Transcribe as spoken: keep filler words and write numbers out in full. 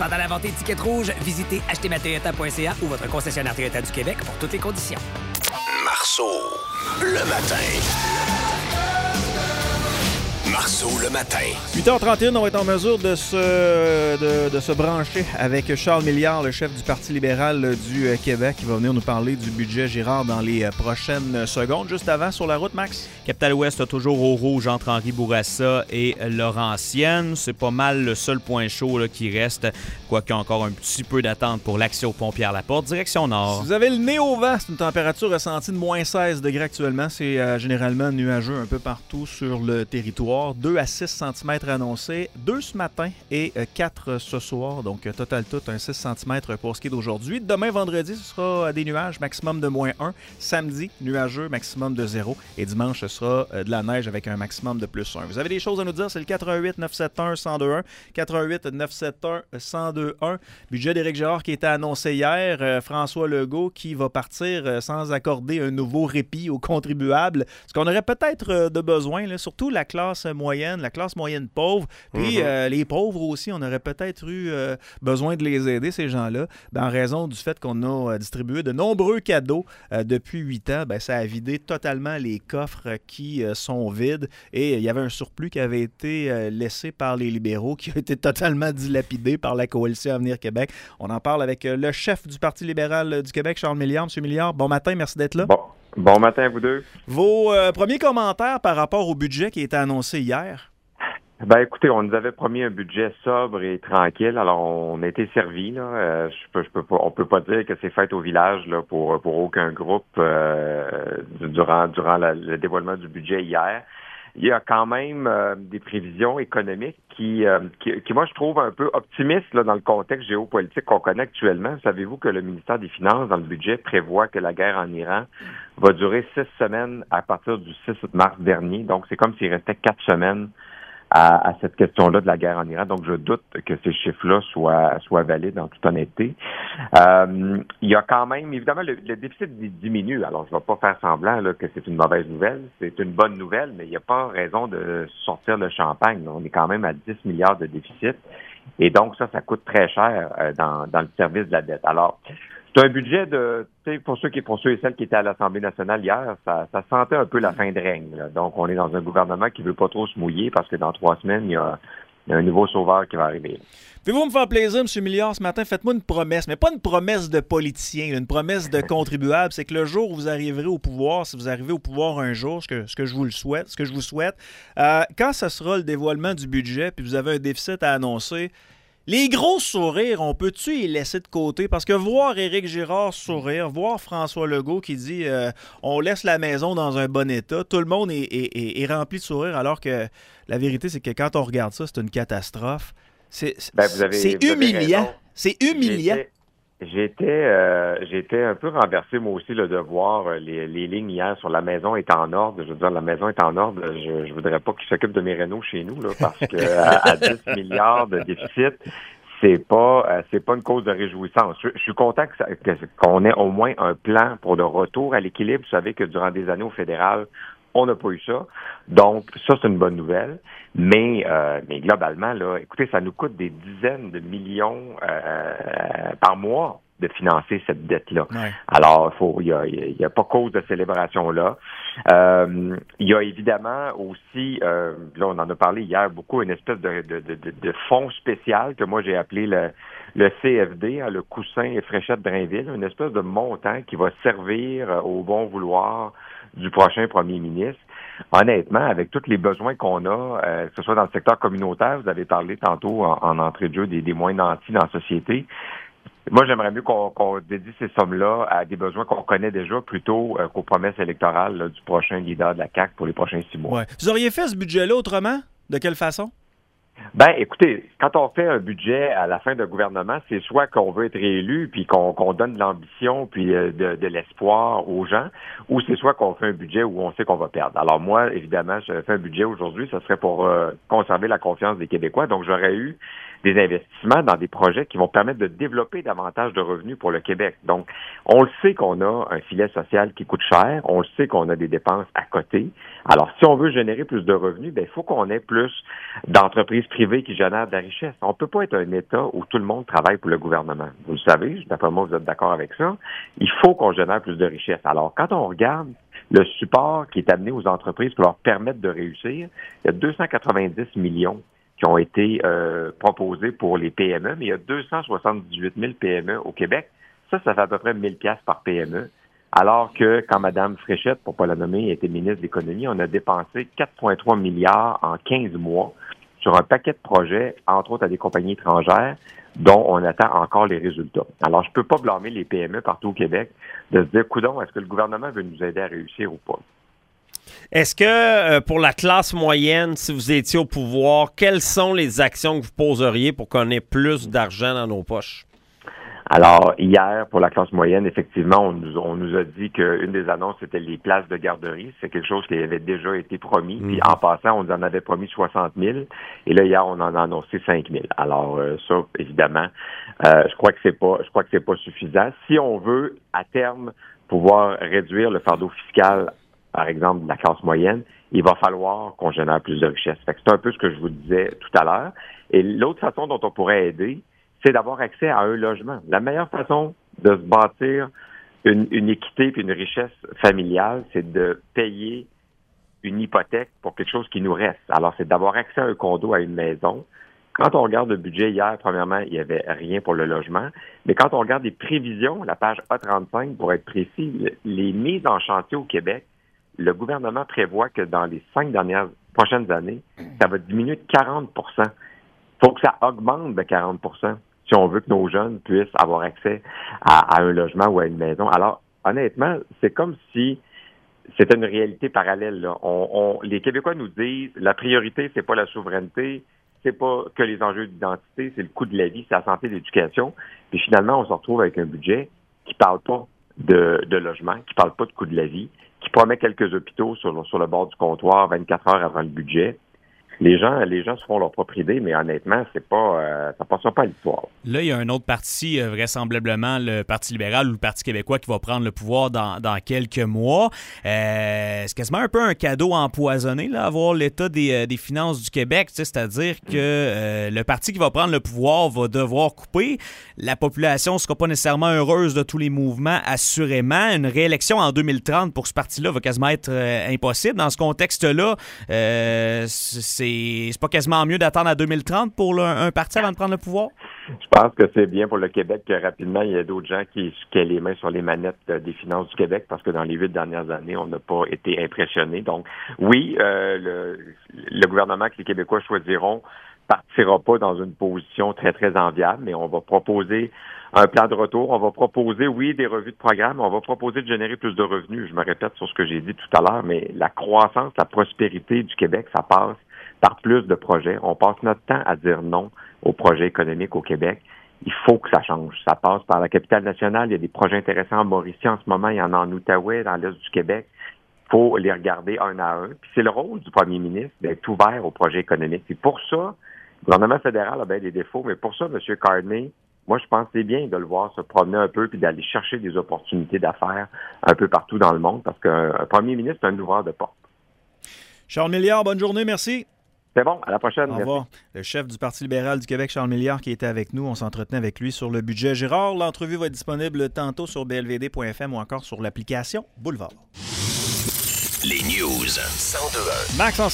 Pendant la vente des tickets rouges, visitez acheter ma toyota point c a ou votre concessionnaire Toyota du Québec pour toutes les conditions. Marceau, le matin. Marceau, le matin. huit heures trente et un, on va être en mesure de se, de, de se brancher avec Charles Milliard, le chef du Parti libéral du Québec, qui va venir nous parler du budget Girard dans les prochaines secondes. Juste avant, sur la route, Max? Capital Ouest a toujours au rouge entre Henri Bourassa et Laurentienne. C'est pas mal le seul point chaud là, qui reste, quoique qu'il y a encore un petit peu d'attente pour l'accès au pont Pierre-Laporte, direction nord. Si vous avez le nez au vent, c'est une température ressentie de moins seize degrés actuellement. C'est euh, généralement nuageux un peu partout sur le territoire. deux à six centimètres annoncés, deux ce matin et quatre ce soir. Donc, total tout, un six centimètres pour ce qui est d'aujourd'hui. Demain, vendredi, ce sera des nuages, maximum de moins un. Samedi, nuageux, maximum de zéro. Et dimanche, ce sera de la neige avec un maximum de plus un. Vous avez des choses à nous dire, c'est le quatre un huit neuf sept un un zéro deux un. quatre un huit neuf sept un un zéro deux un. Budget d'Éric Girard qui était annoncé hier. Euh, François Legault qui va partir euh, sans accorder un nouveau répit aux contribuables. Ce qu'on aurait peut-être euh, de besoin, là, surtout la classe moyenne, la classe moyenne pauvre, puis mm-hmm. euh, les pauvres aussi, on aurait peut-être eu euh, besoin de les aider, ces gens-là, ben, en raison du fait qu'on a euh, distribué de nombreux cadeaux euh, depuis huit ans, ben, ça a vidé totalement les coffres qui euh, sont vides, et il y avait un surplus qui avait été euh, laissé par les libéraux, qui a été totalement dilapidé par la Coalition Avenir Québec. On en parle avec euh, le chef du Parti libéral du Québec, Charles Milliard. Monsieur Milliard, bon matin, merci d'être là. Bon. Bon matin à vous deux. Vos euh, premiers commentaires par rapport au budget qui a été annoncé hier? Ben écoutez, on nous avait promis un budget sobre et tranquille, alors on a été servi. Là. Euh, je peux, je peux pas, on peut pas dire que c'est fête au village là pour pour aucun groupe euh, durant durant la, le dévoilement du budget hier. Il y a quand même euh, des prévisions économiques qui, euh, qui, qui, moi, je trouve un peu optimistes là, dans le contexte géopolitique qu'on connaît actuellement. Savez-vous que le ministère des Finances, dans le budget, prévoit que la guerre en Iran va durer six semaines à partir du six mars dernier. Donc, c'est comme s'il restait quatre semaines à, à cette question-là de la guerre en Iran. Donc, je doute que ces chiffres-là soient, soient valides, en toute honnêteté. Euh, il y a quand même, évidemment, le, le déficit diminue. Alors, je ne vais pas faire semblant là, que c'est une mauvaise nouvelle. C'est une bonne nouvelle, mais il n'y a pas raison de sortir le champagne. Là. On est quand même à dix milliards de déficit. Et donc, ça, ça coûte très cher euh, dans, dans le service de la dette. Alors, c'est un budget de, tu sais, pour ceux qui, pour ceux et celles qui étaient à l'Assemblée nationale hier, ça, ça sentait un peu la fin de règne. Là. Donc, on est dans un gouvernement qui veut pas trop se mouiller parce que dans trois semaines, il y a, il y a un nouveau sauveur qui va arriver. Pouvez-vous me faire plaisir, M. Milliard, ce matin? Faites-moi une promesse, mais pas une promesse de politicien, une promesse de contribuable. C'est que le jour où vous arriverez au pouvoir, si vous arrivez au pouvoir un jour, ce que, ce que je vous le souhaite, ce que je vous souhaite, euh, quand ce sera le dévoilement du budget, puis vous avez un déficit à annoncer, les gros sourires, on peut-tu les laisser de côté? Parce que voir Éric Girard sourire, voir François Legault qui dit euh, on laisse la maison dans un bon état, tout le monde est, est, est, est rempli de sourires, alors que la vérité, c'est que quand on regarde ça, c'est une catastrophe. C'est, ben, vous avez, c'est vous humiliant. Avez c'est humiliant. J'étais, j'étais, euh, j'étais un peu renversé, moi aussi, là, de voir les, les lignes hier sur la maison est en ordre. Je veux dire, la maison est en ordre. Je, je voudrais pas qu'ils s'occupent de mes rénaux chez nous, là, parce que à, à dix milliards de déficit, c'est pas, euh, c'est pas une cause de réjouissance. Je, je suis content que ça, que, qu'on ait au moins un plan pour le retour à l'équilibre. Vous savez que durant des années au fédéral, on n'a pas eu ça. Donc, ça, c'est une bonne nouvelle. Mais, euh, mais globalement, là, écoutez, ça nous coûte des dizaines de millions euh, par mois de financer cette dette-là. Ouais. Alors, il faut, il y a, il y a pas cause de célébration là. Euh, il y a évidemment aussi, euh, là, on en a parlé hier beaucoup, une espèce de, de, de, de fonds spécial que moi j'ai appelé le, le C F D, hein, le coussin et fréchette Drainville, une espèce de montant qui va servir au bon vouloir du prochain premier ministre. Honnêtement, avec tous les besoins qu'on a, euh, que ce soit dans le secteur communautaire, vous avez parlé tantôt en, en entrée de jeu des, des moins nantis dans la société. Moi, j'aimerais mieux qu'on, qu'on dédie ces sommes-là à des besoins qu'on connaît déjà plutôt euh, qu'aux promesses électorales là, du prochain leader de la C A Q pour les prochains six mois. Ouais. Vous auriez fait ce budget-là autrement? De quelle façon? Ben, écoutez, quand on fait un budget à la fin d'un gouvernement, c'est soit qu'on veut être réélu, puis qu'on, qu'on donne de l'ambition, puis euh, de, de l'espoir aux gens, ou c'est soit qu'on fait un budget où on sait qu'on va perdre. Alors moi, évidemment, je fais un budget aujourd'hui, ce serait pour euh, conserver la confiance des Québécois, donc j'aurais eu des investissements dans des projets qui vont permettre de développer davantage de revenus pour le Québec. Donc, on le sait qu'on a un filet social qui coûte cher, on le sait qu'on a des dépenses à côté. Alors, si on veut générer plus de revenus, ben il faut qu'on ait plus d'entreprises privées qui génèrent de la richesse. On peut pas être un État où tout le monde travaille pour le gouvernement. Vous le savez, d'après moi, vous êtes d'accord avec ça. Il faut qu'on génère plus de richesse. Alors, quand on regarde le support qui est amené aux entreprises pour leur permettre de réussir, il y a deux cent quatre-vingt-dix millions qui ont été euh, proposés pour les P M E, mais il y a deux cent soixante-dix-huit mille P M E au Québec. Ça, ça fait à peu près mille dollars par P M E. Alors que quand Mme Fréchette, pour pas la nommer, était ministre de l'Économie, on a dépensé quatre virgule trois milliards en quinze mois sur un paquet de projets, entre autres à des compagnies étrangères, dont on attend encore les résultats. Alors, je peux pas blâmer les P M E partout au Québec de se dire, coudonc, est-ce que le gouvernement veut nous aider à réussir ou pas? Est-ce que euh, pour la classe moyenne, si vous étiez au pouvoir, quelles sont les actions que vous poseriez pour qu'on ait plus d'argent dans nos poches? Alors, hier, pour la classe moyenne, effectivement, on nous, on nous a dit qu'une des annonces, c'était les places de garderie. C'est quelque chose qui avait déjà été promis. Mmh. Puis, en passant, on nous en avait promis soixante mille. Et là, hier, on en a annoncé cinq mille. Alors, euh, ça, évidemment, euh, je crois que c'est pas, je crois que c'est pas suffisant. Si on veut, à terme, pouvoir réduire le fardeau fiscal, par exemple, de la classe moyenne, il va falloir qu'on génère plus de richesse. Fait que c'est un peu ce que je vous disais tout à l'heure. Et l'autre façon dont on pourrait aider, c'est d'avoir accès à un logement. La meilleure façon de se bâtir une, une équité et une richesse familiale, c'est de payer une hypothèque pour quelque chose qui nous reste. Alors, c'est d'avoir accès à un condo, à une maison. Quand on regarde le budget hier, premièrement, il n'y avait rien pour le logement. Mais quand on regarde les prévisions, la page A trente-cinq, pour être précis, les mises en chantier au Québec, le gouvernement prévoit que dans les cinq dernières prochaines années, ça va diminuer de quarante pour cent. Il faut que ça augmente de quarante pour cent si on veut que nos jeunes puissent avoir accès à, à un logement ou à une maison. Alors, honnêtement, c'est comme si c'était une réalité parallèle, là. On, on, les Québécois nous disent, la priorité, c'est pas la souveraineté, c'est pas que les enjeux d'identité, c'est le coût de la vie, c'est la santé et l'éducation. Puis finalement, on se retrouve avec un budget qui parle pas de, de logement, qui parle pas de coût de la vie, qui promet quelques hôpitaux sur, sur le bord du comptoir vingt-quatre heures avant le budget. Les gens, les gens se font leur propre idée, mais honnêtement, c'est pas, euh, ça passera pas à l'histoire. Là, il y a un autre parti, euh, vraisemblablement le Parti libéral ou le Parti québécois, qui va prendre le pouvoir dans, dans quelques mois. Euh, c'est quasiment un peu un cadeau empoisonné, là, avoir l'état des, euh, des finances du Québec, tu sais, c'est-à-dire que euh, le parti qui va prendre le pouvoir va devoir couper. La population ne sera pas nécessairement heureuse de tous les mouvements, assurément. Une réélection en deux mille trente pour ce parti-là va quasiment être euh, impossible. Dans ce contexte-là, euh, c'est C'est pas quasiment mieux d'attendre à deux mille trente pour le, un parti avant de prendre le pouvoir? Je pense que c'est bien pour le Québec que rapidement, il y a d'autres gens qui, qui aient les mains sur les manettes des finances du Québec, parce que dans les huit dernières années, on n'a pas été impressionnés. Donc, oui, euh, le, le gouvernement que les Québécois choisiront partira pas dans une position très, très enviable, mais on va proposer un plan de retour. On va proposer, oui, des revues de programme. On va proposer de générer plus de revenus. Je me répète sur ce que j'ai dit tout à l'heure, mais la croissance, la prospérité du Québec, ça passe par plus de projets. On passe notre temps à dire non aux projets économiques au Québec. Il faut que ça change. Ça passe par la capitale nationale. Il y a des projets intéressants en Mauricie en ce moment. Il y en a en Outaouais, dans l'est du Québec. Il faut les regarder un à un. Puis c'est le rôle du premier ministre d'être ouvert aux projets économiques. Puis pour ça, le gouvernement fédéral a bien des défauts, mais pour ça, M. Carney, moi, je pense que c'est bien de le voir se promener un peu puis d'aller chercher des opportunités d'affaires un peu partout dans le monde, parce qu'un premier ministre, c'est un ouvreur de porte. Charles Milliard, bonne journée, merci. C'est bon, à la prochaine. Au revoir. Le chef du Parti libéral du Québec, Charles Milliard, qui était avec nous. On s'entretenait avec lui sur le budget. Gérard, l'entrevue va être disponible tantôt sur b l v d point f m ou encore sur l'application Boulevard. Les news cent deux point un. Max, en